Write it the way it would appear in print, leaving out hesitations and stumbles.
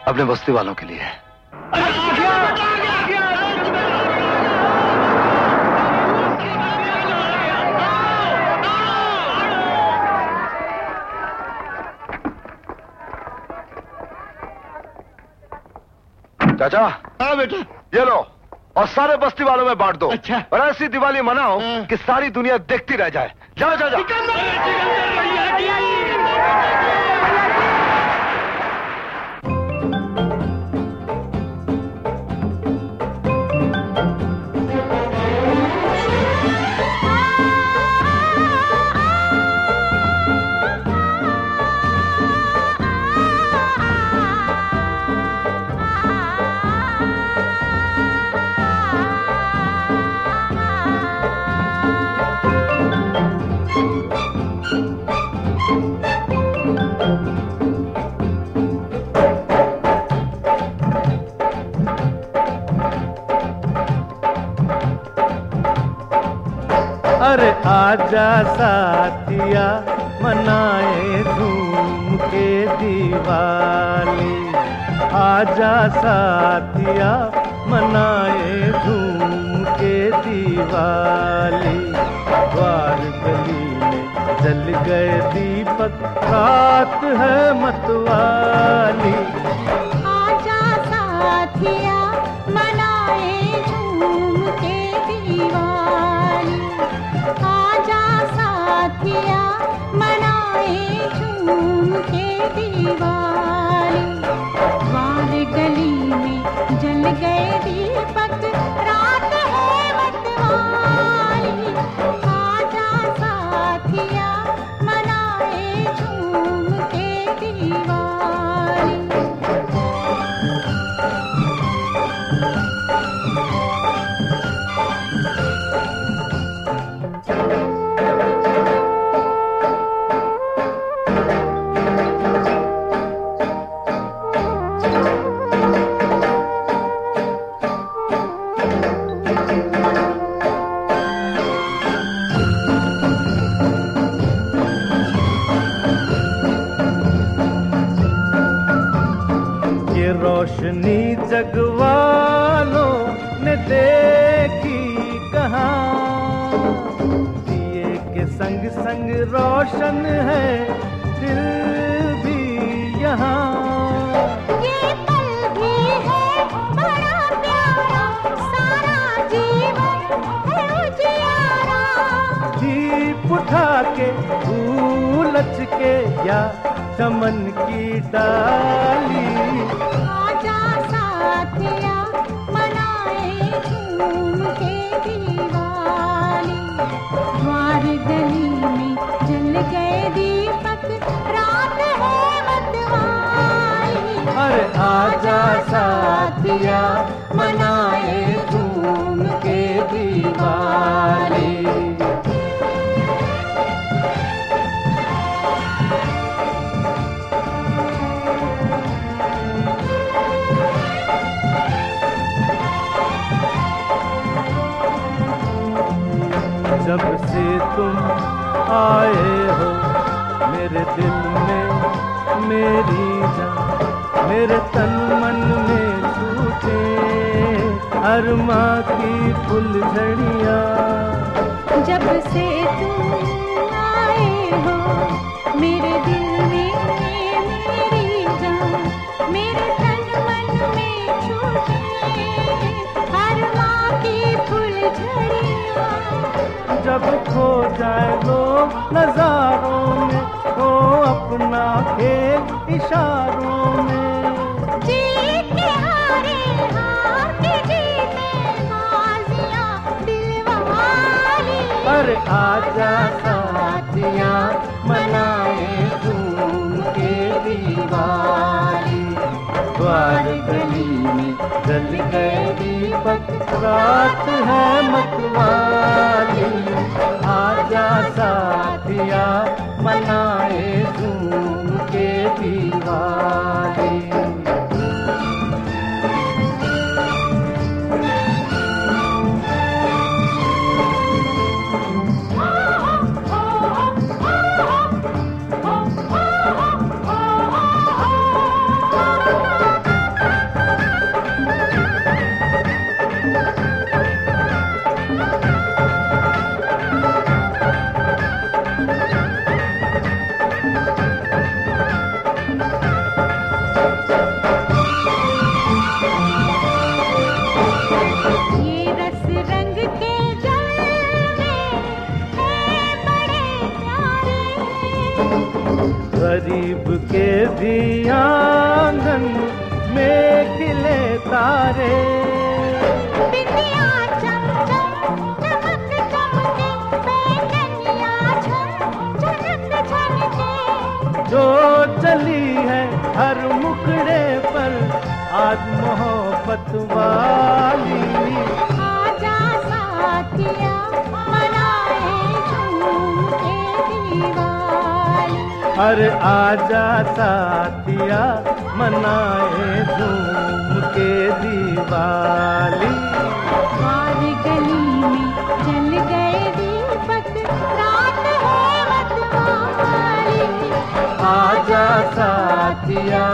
अपने बस्ती वालों के लिए। चाचा। हाँ बेटा। ये लो और सारे बस्ती वालों में बांट दो। अच्छा। और ऐसी दिवाली मनाओ कि सारी दुनिया देखती रह जाए। जाओ जाओ जाओ। अरे आजा साथिया मनाए धूम के दिवाली। आजा साथिया मनाए धूम के दिवाली। द्वार गली में जल गए दीपक, रात है मतवाली। आजा साथिया मनाए धूम के दिवाली। आजा साथिया मनाए धूम के दिवाली। द्वार गली में जल गए दीपक, रात है मतवाली। आजा साथिया मनाए धूम के दिवाली। ये रोशनी जगवालों ने देखी कहाँ, दिए के संग संग रोशन है दिल भी यहाँ। ये पल भी है बड़ा प्यारा, सारा जीवन है उजियारा। दीप उठा के उलझ के या चमन की डाली। आजा साथिया मनाए धूम के दिवाली। द्वार गली में जल गए दीपक, रात है मतवाली। अरे आजा साथिया मनाए धूम के दिवाली। जब से तुम आए हो मेरे दिल में मेरी जान, मेरे तन मन में छूटे अरमा की फुलझड़ियाँ। जब से तुम आए हो मेरे दिल में मेरी जान, मेरे तन मन में छूटे अरमा की फुलझड़ियाँ। जब खो जाए लोग नजारों में, हो अपना खेल इशारों में। जीत के हारे हार के जीते बाजियां दिलवाली। अरे आजा साथिया मनाए धूम के दिवाली। द्वार गली में जल गए दीपक, रात है मतवाली। आजा साथिया मनाए धूम के दिवाली। गरीब के भी आंगन में खिले तारे, बिंदिया चम चम चमक चमके, पैंजनिया झम झनक झनके। जो चली है हर मुखड़े पर आज मोहब्बत वाली। आजा साथिया मनाए झूम के दिवाली। अरे आजा साथिया मनाए झूम के दिवाली। हर गली में जल गए दीपक, रात है मतवाली। आजा साथिया